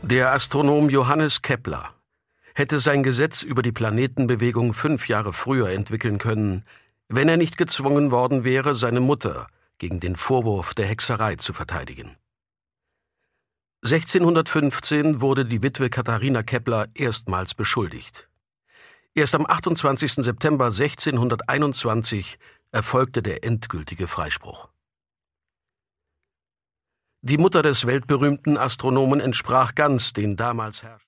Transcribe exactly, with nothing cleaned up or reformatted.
Der Astronom Johannes Kepler hätte sein Gesetz über die Planetenbewegung fünf Jahre früher entwickeln können, wenn er nicht gezwungen worden wäre, seine Mutter gegen den Vorwurf der Hexerei zu verteidigen. sechzehnhundertfünfzehn wurde die Witwe Katharina Kepler erstmals beschuldigt. Erst am achtundzwanzigsten September sechzehnhunderteinundzwanzig erfolgte der endgültige Freispruch. Die Mutter des weltberühmten Astronomen entsprach ganz den damals herrschenden